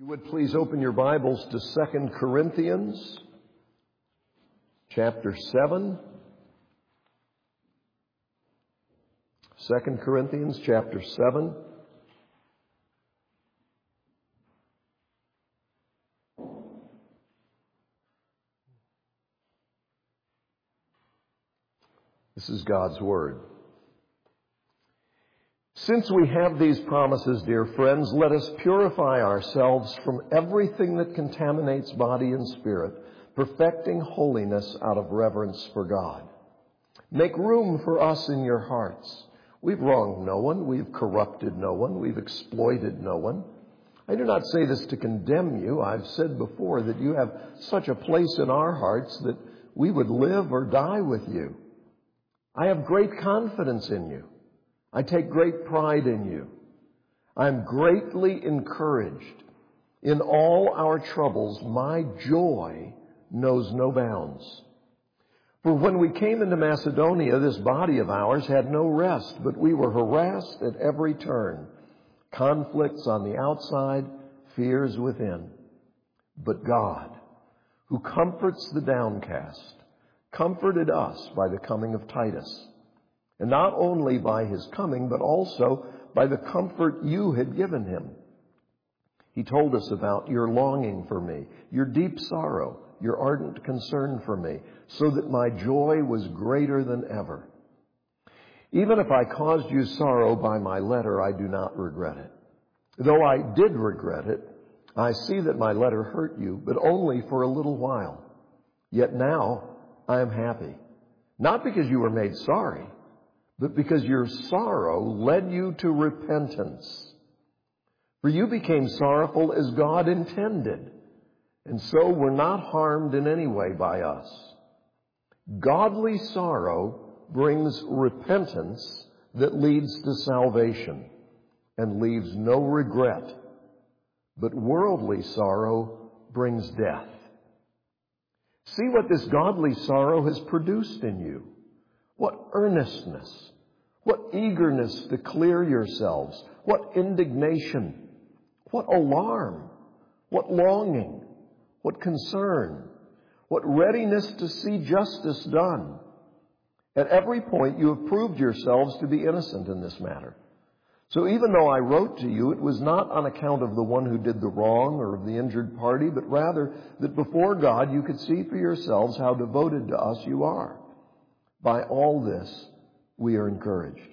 You would please open your Bibles to 2 Corinthians chapter 7. 2 Corinthians chapter 7. This is God's Word. Since we have these promises, dear friends, let us purify ourselves from everything that contaminates body and spirit, perfecting holiness out of reverence for God. Make room for us in your hearts. We've wronged no one. We've corrupted no one. We've exploited no one. I do not say this to condemn you. I've said before that you have such a place in our hearts that we would live or die with you. I have great confidence in you. I take great pride in you. I'm greatly encouraged. In all our troubles, my joy knows no bounds. For when we came into Macedonia, this body of ours had no rest, but we were harassed at every turn. Conflicts on the outside, fears within. But God, who comforts the downcast, comforted us by the coming of Titus. And not only by his coming, but also by the comfort you had given him. He told us about your longing for me, your deep sorrow, your ardent concern for me, so that my joy was greater than ever. Even if I caused you sorrow by my letter, I do not regret it. Though I did regret it, I see that my letter hurt you, but only for a little while. Yet now I am happy, not because you were made sorry, but because your sorrow led you to repentance. For you became sorrowful as God intended, and so were not harmed in any way by us. Godly sorrow brings repentance that leads to salvation and leaves no regret, but worldly sorrow brings death. See what this godly sorrow has produced in you. What earnestness, what eagerness to clear yourselves, what indignation, what alarm, what longing, what concern, what readiness to see justice done. At every point you have proved yourselves to be innocent in this matter. So even though I wrote to you, it was not on account of the one who did the wrong or of the injured party, but rather that before God you could see for yourselves how devoted to us you are. By all this, we are encouraged.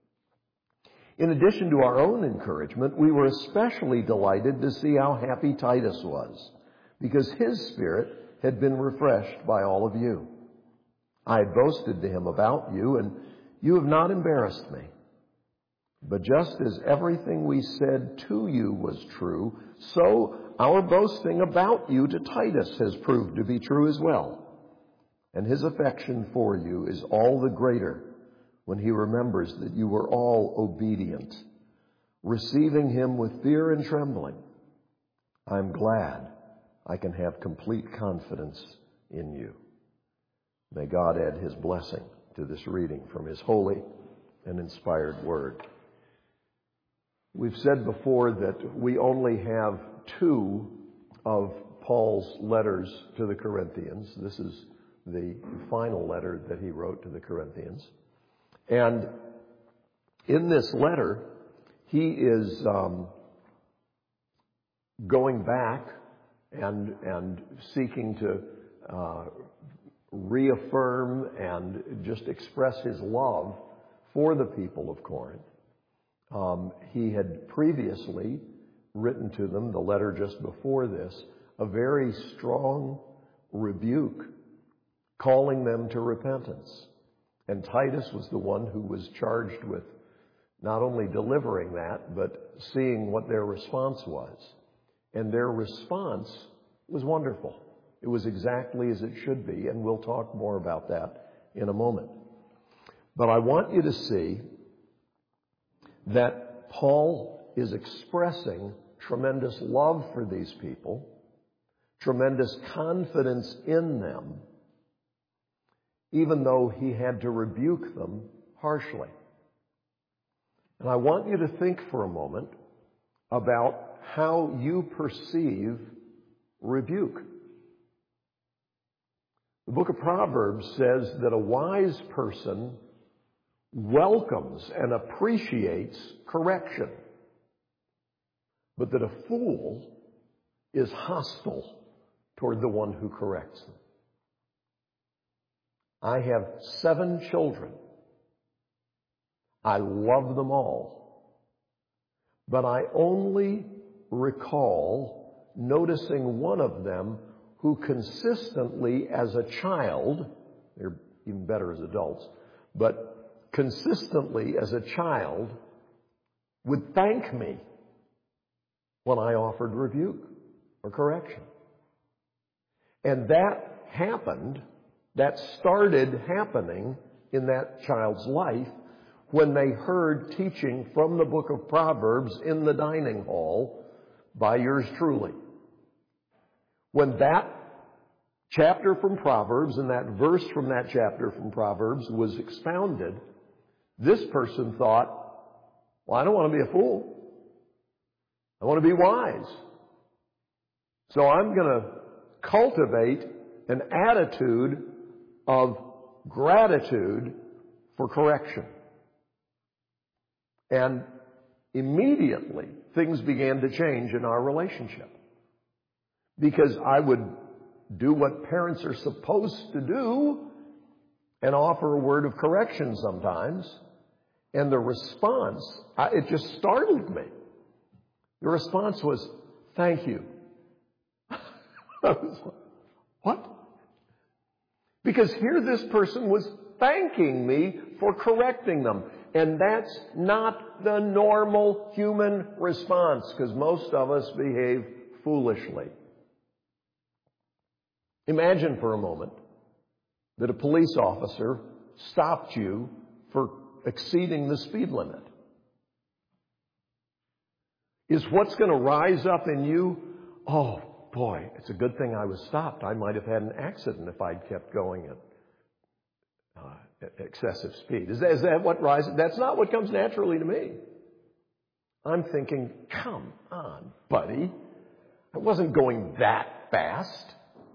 In addition to our own encouragement, we were especially delighted to see how happy Titus was, because his spirit had been refreshed by all of you. I had boasted to him about you, and you have not embarrassed me. But just as everything we said to you was true, so our boasting about you to Titus has proved to be true as well. And his affection for you is all the greater when he remembers that you were all obedient, receiving him with fear and trembling. I'm glad I can have complete confidence in you. May God add his blessing to this reading from his holy and inspired word. We've said before that we only have 2 of Paul's letters to the Corinthians. This is the final letter that he wrote to the Corinthians. And in this letter, he is going back and seeking to reaffirm and just express his love for the people of Corinth. He had previously written to them, the letter just before this, a very strong rebuke, calling them to repentance. And Titus was the one who was charged with not only delivering that, but seeing what their response was. And their response was wonderful. It was exactly as it should be, and we'll talk more about that in a moment. But I want you to see that Paul is expressing tremendous love for these people, tremendous confidence in them, even though he had to rebuke them harshly. And I want you to think for a moment about how you perceive rebuke. The book of Proverbs says that a wise person welcomes and appreciates correction, but that a fool is hostile toward the one who corrects them. I have 7 children. I love them all. But I only recall noticing one of them who consistently as a child, they're even better as adults, but consistently as a child would thank me when I offered rebuke or correction. And that happened, that started happening in that child's life when they heard teaching from the book of Proverbs in the dining hall by yours truly. When that chapter from Proverbs and that verse from that chapter from Proverbs was expounded, this person thought, well, I don't want to be a fool. I want to be wise. So I'm going to cultivate an attitude of gratitude for correction. And immediately things began to change in our relationship. Because I would do what parents are supposed to do and offer a word of correction sometimes. And the response, it just startled me. The response was, thank you. I was like, what? Because here this person was thanking me for correcting them. And that's not the normal human response, because most of us behave foolishly. Imagine for a moment that a police officer stopped you for exceeding the speed limit. Is what's going to rise up in you, oh boy, it's a good thing I was stopped. I might have had an accident if I'd kept going at excessive speed. Is that what rises? That's not what comes naturally to me. I'm thinking, come on, buddy. I wasn't going that fast.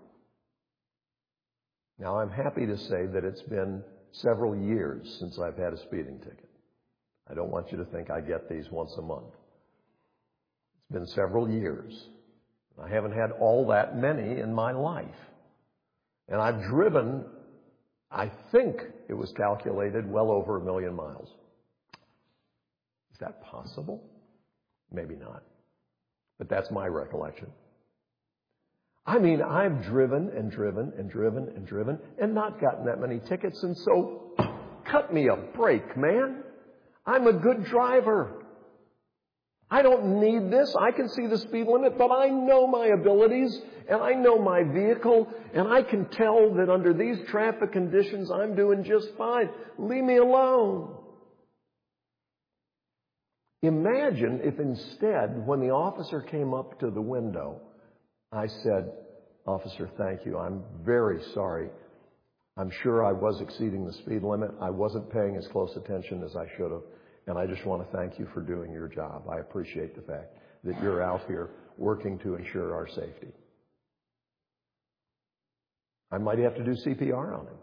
Now, I'm happy to say that it's been several years since I've had a speeding ticket. I don't want you to think I get these once a month. It's been several years. I haven't had all that many in my life. And I've driven, I think it was calculated, well over 1 million miles. Is that possible? Maybe not. But that's my recollection. I mean, I've driven and driven and driven and driven and not gotten that many tickets. And so, cut me a break, man. I'm a good driver. I don't need this. I can see the speed limit, but I know my abilities and I know my vehicle and I can tell that under these traffic conditions I'm doing just fine. Leave me alone. Imagine if instead, when the officer came up to the window, I said, officer, thank you. I'm very sorry. I'm sure I was exceeding the speed limit. I wasn't paying as close attention as I should have. And I just want to thank you for doing your job. I appreciate the fact that you're out here working to ensure our safety. I might have to do CPR on him.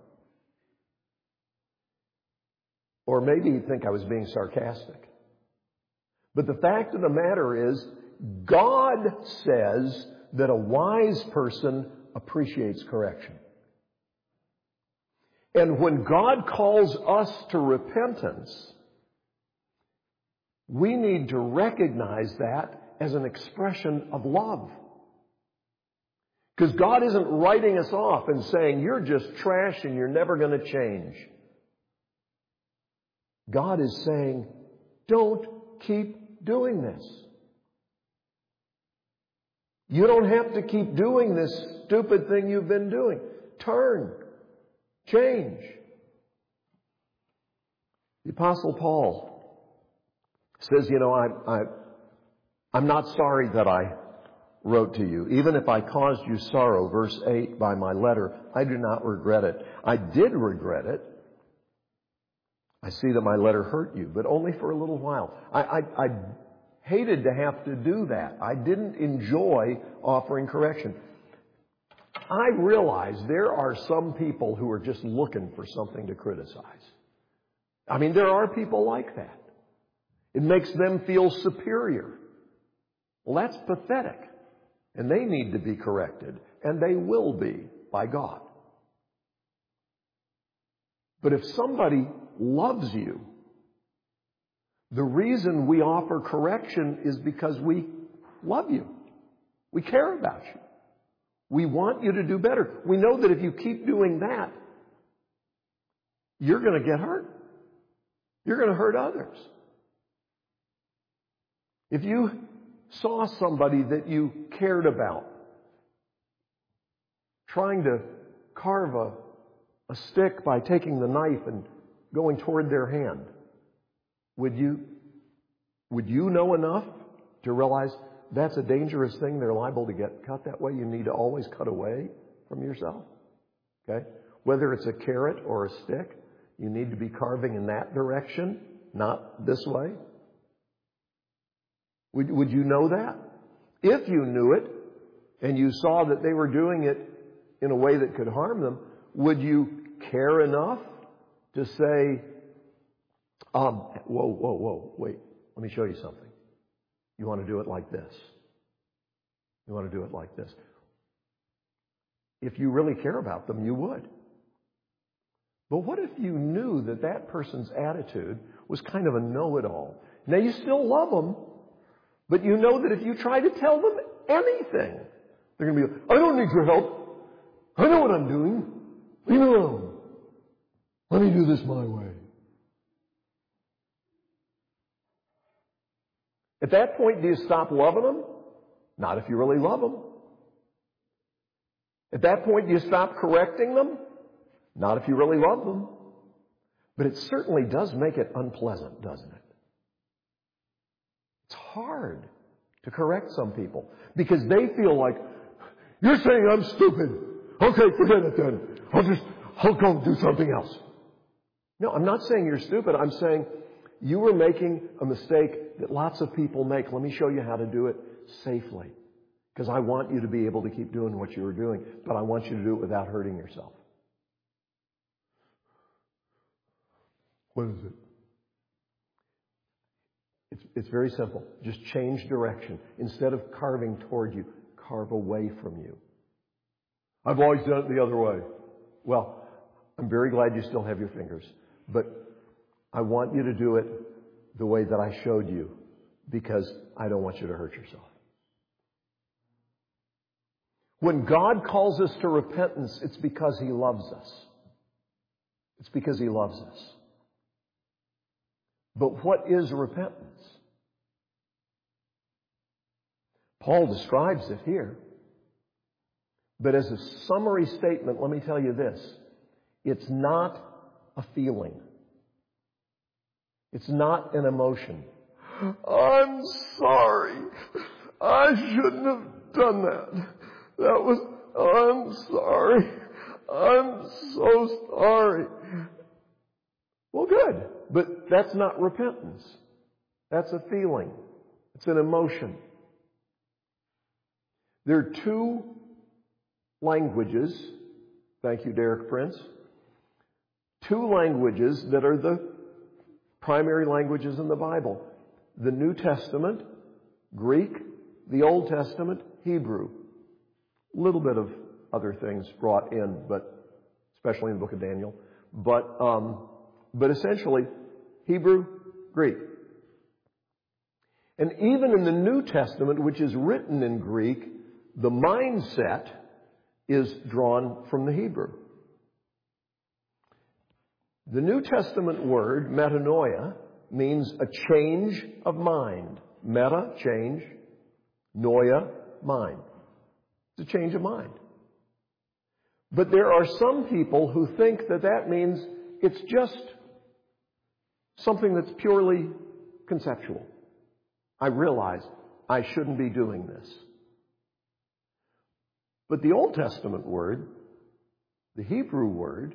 Or maybe he'd think I was being sarcastic. But the fact of the matter is, God says that a wise person appreciates correction. And when God calls us to repentance, we need to recognize that as an expression of love. Because God isn't writing us off and saying, you're just trash and you're never going to change. God is saying, don't keep doing this. You don't have to keep doing this stupid thing you've been doing. Turn. Change. The Apostle Paul says, I'm not sorry that I wrote to you. Even if I caused you sorrow, verse 8, by my letter, I do not regret it. I did regret it. I see that my letter hurt you, but only for a little while. I hated to have to do that. I didn't enjoy offering correction. I realize there are some people who are just looking for something to criticize. I mean, there are people like that. It makes them feel superior. Well, that's pathetic. And they need to be corrected. And they will be by God. But if somebody loves you, the reason we offer correction is because we love you. We care about you. We want you to do better. We know that if you keep doing that, you're going to get hurt. You're going to hurt others. If you saw somebody that you cared about trying to carve a stick by taking the knife and going toward their hand, would you know enough to realize that's a dangerous thing? They're liable to get cut that way. You need to always cut away from yourself. Okay? Whether it's a carrot or a stick, you need to be carving in that direction, not this way. Would you know that? If you knew it and you saw that they were doing it in a way that could harm them, would you care enough to say, whoa, wait, let me show you something. You want to do it like this. You want to do it like this. If you really care about them, you would. But what if you knew that that person's attitude was kind of a know-it-all? Now, you still love them, but you know that if you try to tell them anything, they're going to be, I don't need your help. I know what I'm doing. Leave me alone. Let me do this my way. At that point, do you stop loving them? Not if you really love them. At that point, do you stop correcting them? Not if you really love them. But it certainly does make it unpleasant, doesn't it? It's hard to correct some people because they feel like, you're saying I'm stupid. Okay, forget it then. I'll go do something else. No, I'm not saying you're stupid. I'm saying you were making a mistake that lots of people make. Let me show you how to do it safely. Because I want you to be able to keep doing what you were doing, but I want you to do it without hurting yourself. What is it? It's very simple. Just change direction. Instead of carving toward you, carve away from you. I've always done it the other way. Well, I'm very glad you still have your fingers. But I want you to do it the way that I showed you because I don't want you to hurt yourself. When God calls us to repentance, it's because He loves us. It's because He loves us. But what is repentance? Paul describes it here. But as a summary statement, let me tell you this. It's not a feeling. It's not an emotion. I'm sorry. I shouldn't have done that. I'm sorry. I'm so sorry. Well, good. But that's not repentance. That's a feeling. It's an emotion. There are two languages. Thank you, Derek Prince. Two languages that are the primary languages in the Bible. The New Testament, Greek. The Old Testament, Hebrew. A little bit of other things brought in, but especially in the book of Daniel. But essentially, Hebrew, Greek. And even in the New Testament, which is written in Greek, the mindset is drawn from the Hebrew. The New Testament word, metanoia, means a change of mind. Meta, change. Noia, mind. It's a change of mind. But there are some people who think that that means it's just something that's purely conceptual. I realize I shouldn't be doing this. But the Old Testament word, the Hebrew word,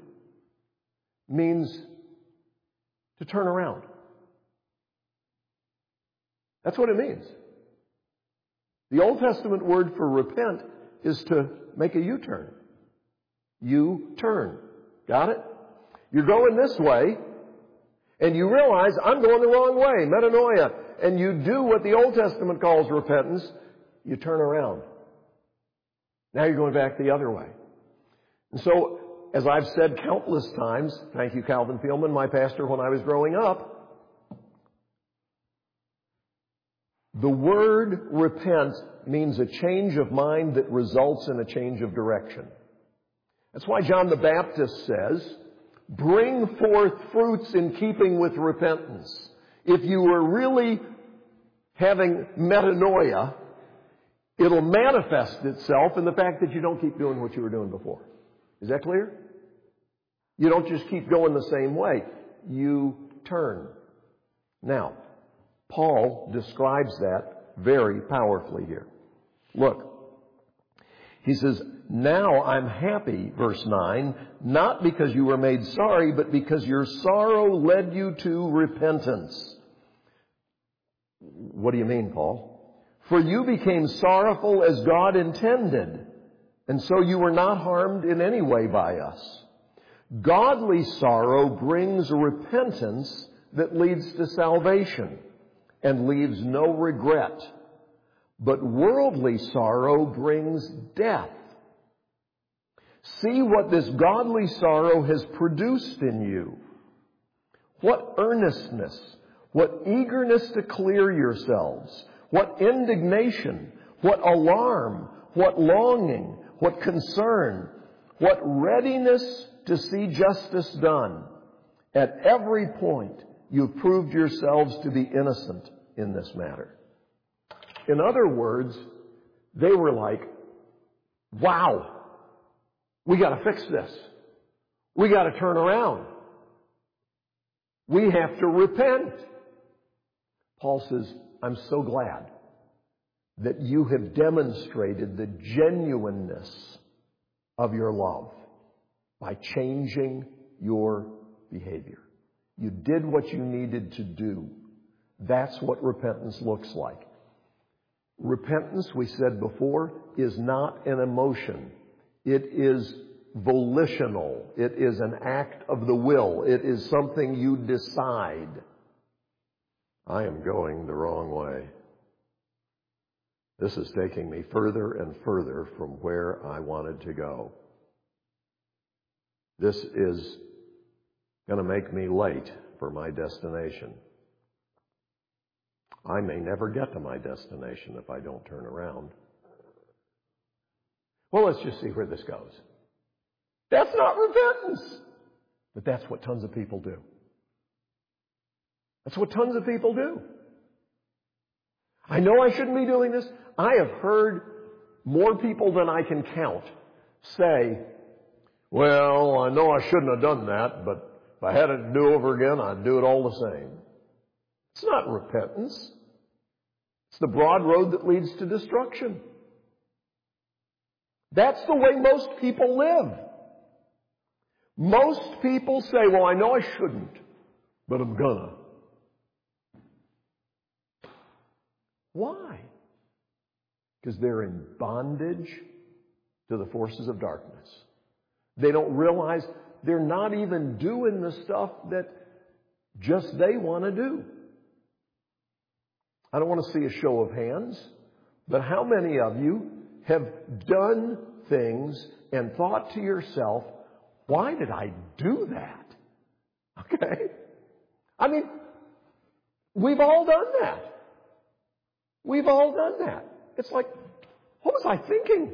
means to turn around. That's what it means. The Old Testament word for repent is to make a U-turn. U-turn. Got it? You're going this way, and you realize, I'm going the wrong way, metanoia, and you do what the Old Testament calls repentance, you turn around. Now you're going back the other way. And so, as I've said countless times, thank you Calvin Thielman, my pastor when I was growing up, the word repent means a change of mind that results in a change of direction. That's why John the Baptist says, bring forth fruits in keeping with repentance. If you were really having metanoia, it'll manifest itself in the fact that you don't keep doing what you were doing before. Is that clear? You don't just keep going the same way. You turn. Now, Paul describes that very powerfully here. Look. He says, now I'm happy, verse 9, not because you were made sorry, but because your sorrow led you to repentance. What do you mean, Paul? For you became sorrowful as God intended, and so you were not harmed in any way by us. Godly sorrow brings repentance that leads to salvation and leaves no regret. But worldly sorrow brings death. See what this godly sorrow has produced in you. What earnestness, what eagerness to clear yourselves, what indignation, what alarm, what longing, what concern, what readiness to see justice done. At every point, you've proved yourselves to be innocent in this matter. In other words, they were like, wow, we got to fix this. We got to turn around. We have to repent. Paul says, I'm so glad that you have demonstrated the genuineness of your love by changing your behavior. You did what you needed to do. That's what repentance looks like. Repentance, we said before, is not an emotion. It is volitional. It is an act of the will. It is something you decide. I am going the wrong way. This is taking me further and further from where I wanted to go. This is going to make me late for my destination. I may never get to my destination if I don't turn around. Well, let's just see where this goes. That's not repentance. But that's what tons of people do. That's what tons of people do. I know I shouldn't be doing this. I have heard more people than I can count say, well, I know I shouldn't have done that, but if I had it to do over again, I'd do it all the same. It's not repentance. It's the broad road that leads to destruction. That's the way most people live. Most people say, well, I know I shouldn't, but I'm gonna. Why? Because they're in bondage to the forces of darkness. They don't realize they're not even doing the stuff that just they want to do. I don't want to see a show of hands, but how many of you have done things and thought to yourself, why did I do that? Okay? I mean, we've all done that. We've all done that. It's like, what was I thinking?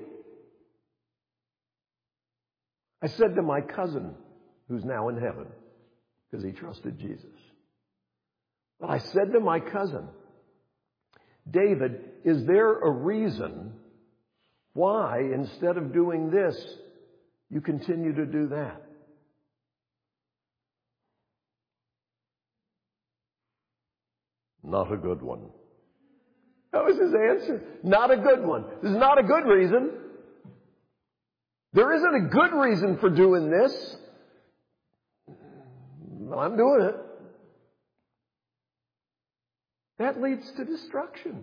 I said to my cousin, who's now in heaven, because he trusted Jesus. But I said to my cousin, David, is there a reason why, instead of doing this, you continue to do that? Not a good one. That was his answer. Not a good one. This is not a good reason. There isn't a good reason for doing this. I'm doing it. That leads to destruction.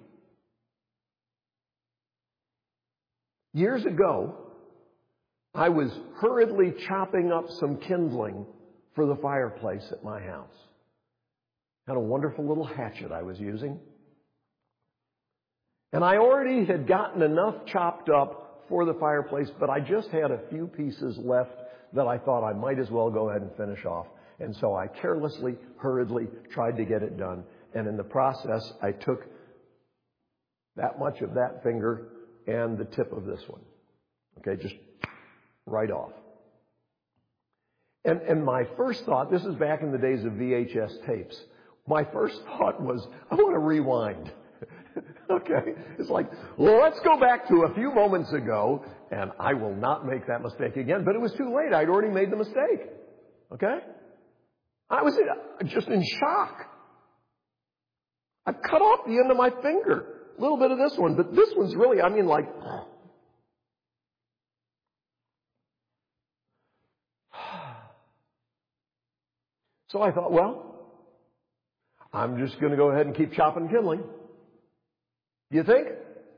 Years ago, I was hurriedly chopping up some kindling for the fireplace at my house. Had a wonderful little hatchet I was using. And I already had gotten enough chopped up for the fireplace, but I just had a few pieces left that I thought I might as well go ahead and finish off. And so I carelessly, hurriedly tried to get it done. And in the process, I took that much of that finger and the tip of this one. Okay, just right off. And my first thought, this is back in the days of VHS tapes, my first thought was, I want to rewind. Okay, it's like, well, let's go back to a few moments ago, and I will not make that mistake again. But it was too late. I'd already made the mistake. Okay? I was just in shock. I cut off the end of my finger. A little bit of this one, but this one's really, like... So I thought, well, I'm just going to go ahead and keep chopping kindling. You think?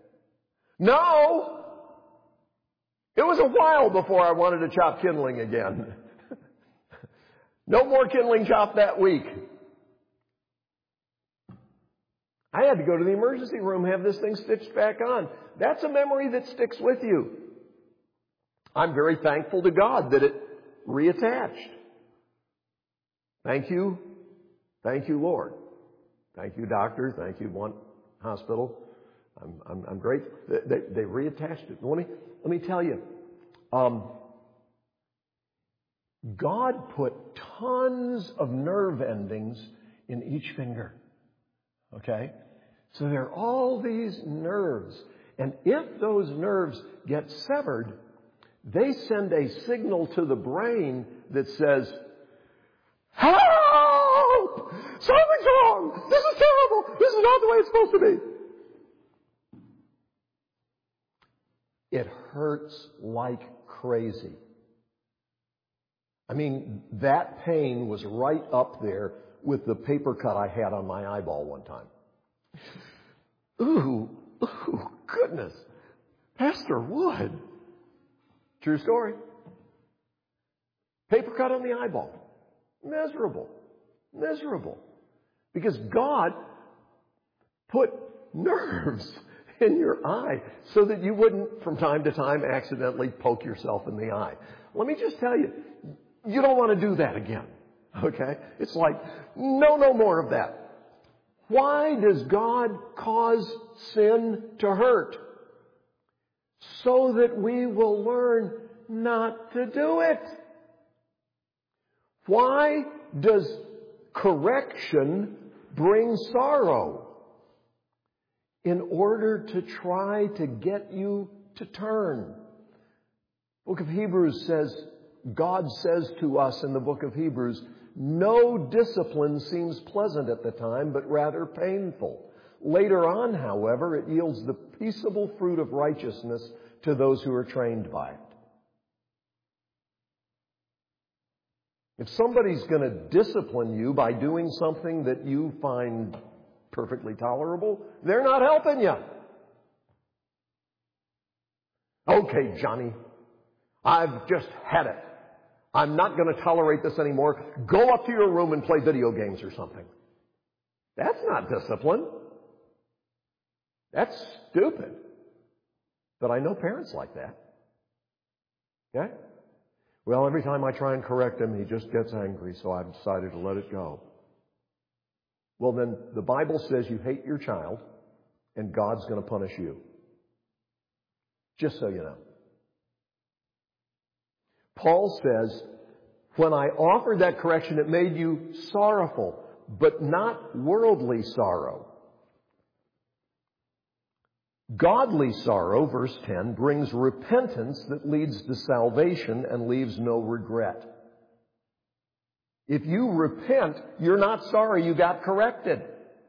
No! It was a while before I wanted to chop kindling again. No more kindling chopped that week. I had to go to the emergency room, have this thing stitched back on. That's a memory that sticks with you. I'm very thankful to God that it reattached. Thank you. Thank you, Lord. Thank you, doctor. Thank you, Blunt Hospital. I'm grateful. They reattached it. Let me tell you. God put tons of nerve endings in each finger. Okay? So there are all these nerves. And if those nerves get severed, they send a signal to the brain that says, help! Something's wrong! This is terrible! This is not the way it's supposed to be! It hurts like crazy. That pain was right up there with the paper cut I had on my eyeball one time. Ooh, goodness. Pastor Wood. True story. Paper cut on the eyeball. Miserable. Because God put nerves in your eye so that you wouldn't, from time to time, accidentally poke yourself in the eye. Let me just tell you, you don't want to do that again. Okay? It's like, no more of that. Why does God cause sin to hurt? So that we will learn not to do it. Why does correction bring sorrow? In order to try to get you to turn. The book of Hebrews says, God says to us in the book of Hebrews, no discipline seems pleasant at the time, but rather painful. Later on, however, it yields the peaceable fruit of righteousness to those who are trained by it. If somebody's going to discipline you by doing something that you find perfectly tolerable, they're not helping you. Okay, Johnny, I've just had it. I'm not going to tolerate this anymore. Go up to your room and play video games or something. That's not discipline. That's stupid. But I know parents like that. Okay? Well, every time I try and correct him, he just gets angry, so I've decided to let it go. Well, then the Bible says you hate your child, and God's going to punish you. Just so you know. Paul says, when I offered that correction, it made you sorrowful, but not worldly sorrow. Godly sorrow, verse 10, brings repentance that leads to salvation and leaves no regret. If you repent, you're not sorry you got corrected.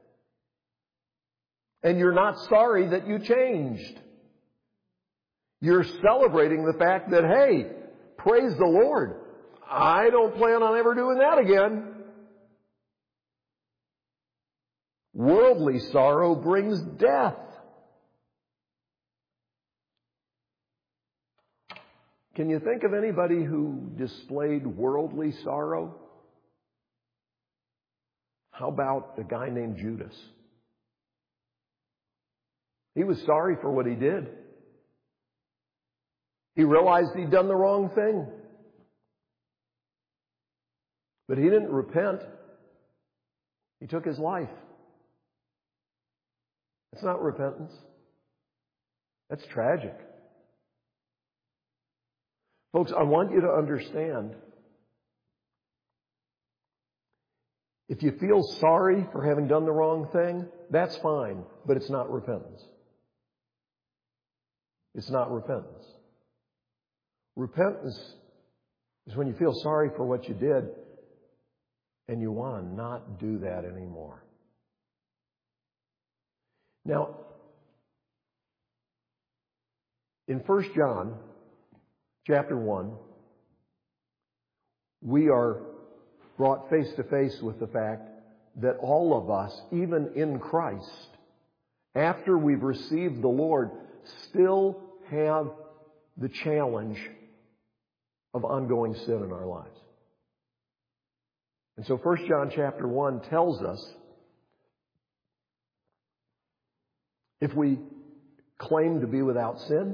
And you're not sorry that you changed. You're celebrating the fact that, hey, praise the Lord, I don't plan on ever doing that again. Worldly sorrow brings death. Can you think of anybody who displayed worldly sorrow? How about a guy named Judas? He was sorry for what he did. He realized he'd done the wrong thing. But he didn't repent. He took his life. That's not repentance. That's tragic. Folks, I want you to understand, if you feel sorry for having done the wrong thing, that's fine, but it's not repentance. It's not repentance. Repentance is when you feel sorry for what you did and you want to not do that anymore. Now, in 1 John chapter 1, we are brought face to face with the fact that all of us, even in Christ, after we've received the Lord, still have the challenge of ongoing sin in our lives. And so 1 John chapter 1 tells us if we claim to be without sin,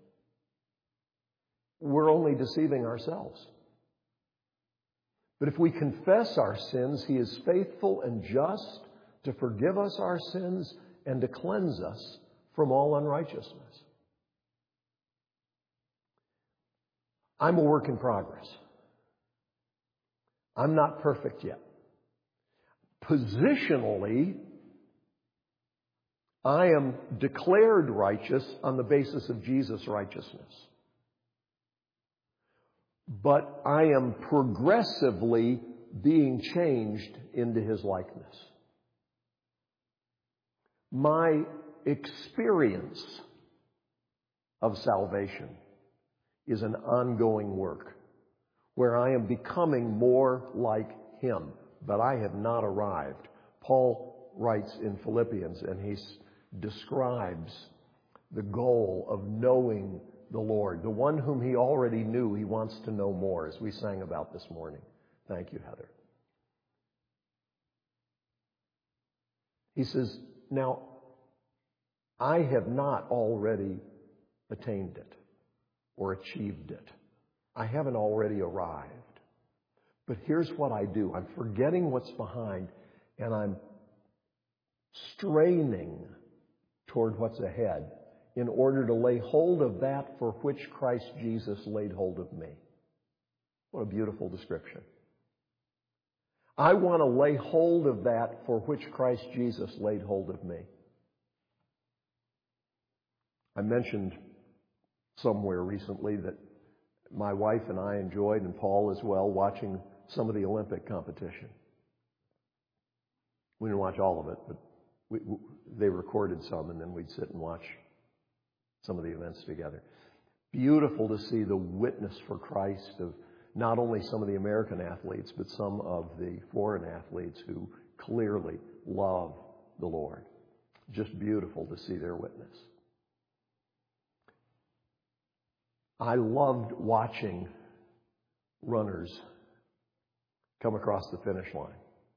we're only deceiving ourselves. But if we confess our sins, He is faithful and just to forgive us our sins and to cleanse us from all unrighteousness. I'm a work in progress. I'm not perfect yet. Positionally, I am declared righteous on the basis of Jesus' righteousness. But I am progressively being changed into His likeness. My experience of salvation is an ongoing work where I am becoming more like Him, but I have not arrived. Paul writes in Philippians, and he describes the goal of knowing the Lord. The one whom He already knew, He wants to know more, as we sang about this morning. Thank you, Heather. He says, now, I have not already attained it or achieved it. I haven't already arrived. But here's what I do. I'm forgetting what's behind, and I'm straining toward what's ahead in order to lay hold of that for which Christ Jesus laid hold of me. What a beautiful description. I want to lay hold of that for which Christ Jesus laid hold of me. I mentioned somewhere recently that my wife and I enjoyed, and Paul as well, watching some of the Olympic competition. We didn't watch all of it, but they recorded some, and then we'd sit and watch some of the events together. Beautiful to see the witness for Christ of not only some of the American athletes, but some of the foreign athletes who clearly love the Lord. Just beautiful to see their witness. I loved watching runners come across the finish line.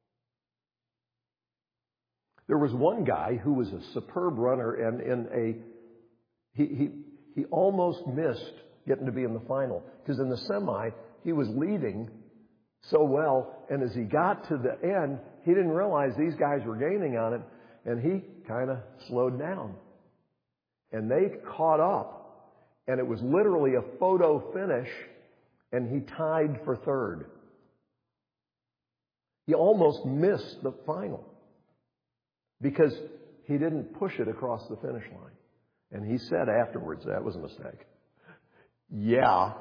There was one guy who was a superb runner, and he almost missed getting to be in the final, because in the semi he was leading so well, and as he got to the end, he didn't realize these guys were gaining on him, and he kind of slowed down. And they caught up. And it was literally a photo finish, and he tied for third. He almost missed the final because he didn't push it across the finish line. And he said afterwards, that was a mistake. Yeah.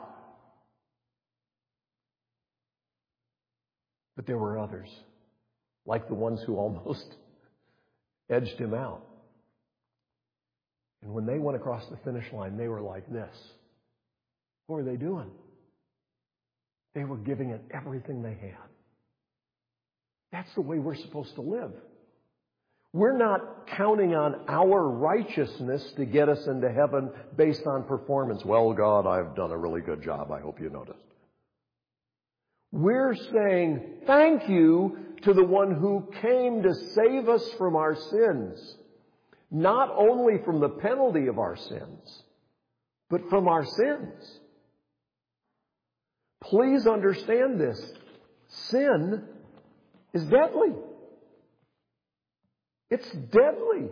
But there were others, like the ones who almost edged him out. And when they went across the finish line, they were like this. What were they doing? They were giving it everything they had. That's the way we're supposed to live. We're not counting on our righteousness to get us into heaven based on performance. Well, God, I've done a really good job. I hope you noticed. We're saying thank you to the one who came to save us from our sins. Not only from the penalty of our sins, but from our sins. Please understand this. Sin is deadly. It's deadly.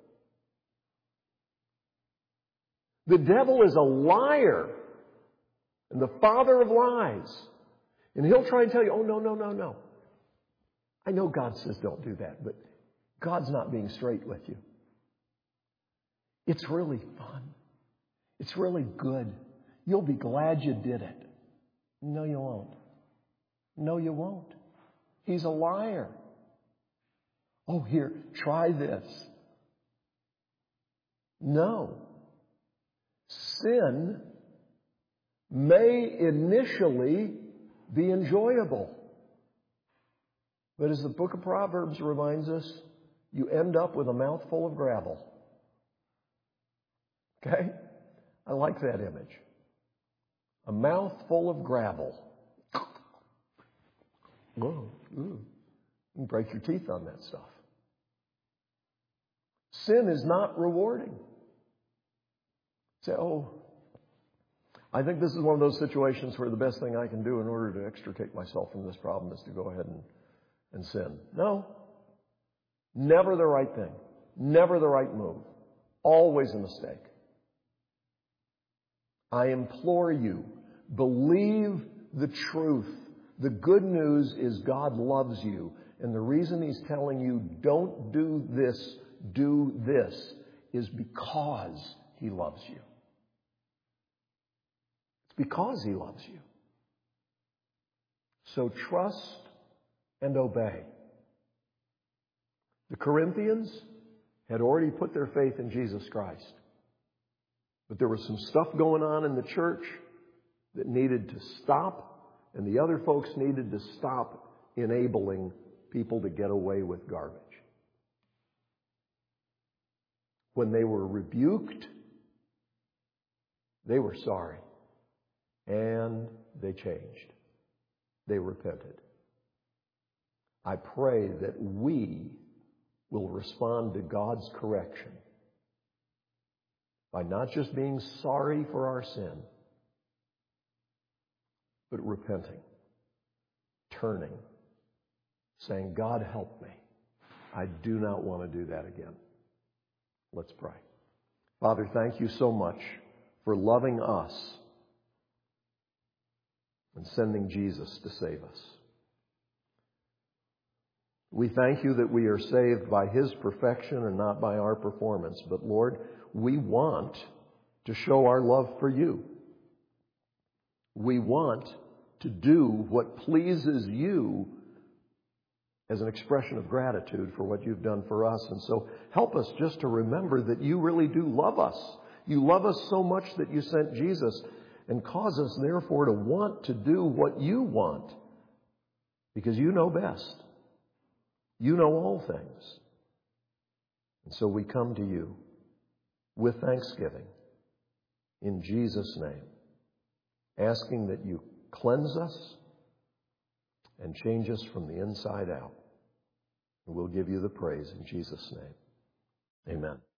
The devil is a liar and the father of lies. And he'll try and tell you, oh, no. I know God says don't do that, but God's not being straight with you. It's really fun. It's really good. You'll be glad you did it. No, you won't. No, you won't. He's a liar. Oh, here, try this. No. Sin may initially be enjoyable. But as the book of Proverbs reminds us, you end up with a mouthful of gravel. Okay? I like that image. A mouthful of gravel. Whoa, ooh. You can break your teeth on that stuff. Sin is not rewarding. Say, oh, I think this is one of those situations where the best thing I can do in order to extricate myself from this problem is to go ahead and sin. No. Never the right thing. Never the right move. Always a mistake. I implore you, believe the truth. The good news is God loves you. And the reason He's telling you don't do this, is because He loves you. It's because He loves you. So trust and obey. The Corinthians had already put their faith in Jesus Christ. But there was some stuff going on in the church that needed to stop, and the other folks needed to stop enabling people to get away with garbage. When they were rebuked, they were sorry. And they changed. They repented. I pray that we will respond to God's correction by not just being sorry for our sin, but repenting, turning, saying, God, help me. I do not want to do that again. Let's pray. Father, thank you so much for loving us and sending Jesus to save us. We thank you that we are saved by His perfection and not by our performance. But Lord, we want to show our love for you. We want to do what pleases you as an expression of gratitude for what you've done for us. And so help us just to remember that you really do love us. You love us so much that you sent Jesus, and cause us therefore to want to do what you want, because you know best. You know all things. And so we come to you with thanksgiving in Jesus' name, asking that you cleanse us and change us from the inside out. And we'll give you the praise in Jesus' name. Amen.